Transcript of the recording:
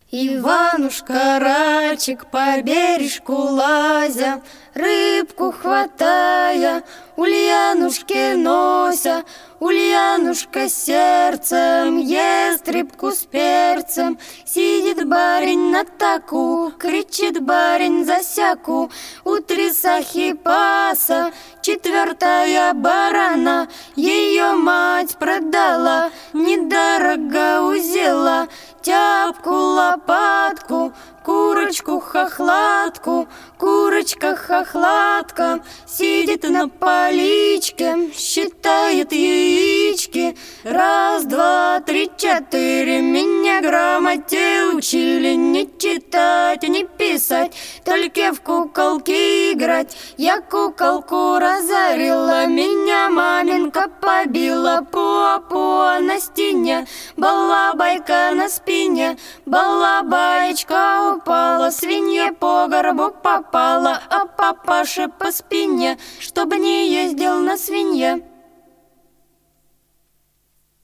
Иванушка-рачек по бережку лазя, рыбку хватая, Ульянушке нося. Ульянушка сердцем ест рыбку с перцем. Сидит барин на таку, кричит барин засяку. У трясахи паса 4-я барана, ее мать продала, недорого узела. Тяпку, лопатку, курочку-хохлатку. Курочка-хохлатка сидит на поличке, считает яички. 1, 2, 3, 4. Меня грамоте учили не читать, не писать, только в куколки играть. Я куколку разорила, меня маменька побила. Пуа-пуа на стене, балабайка на спине. Балабаечка упала, свинья по горбу попала, а папаша по спине, чтобы не ездил на свинье.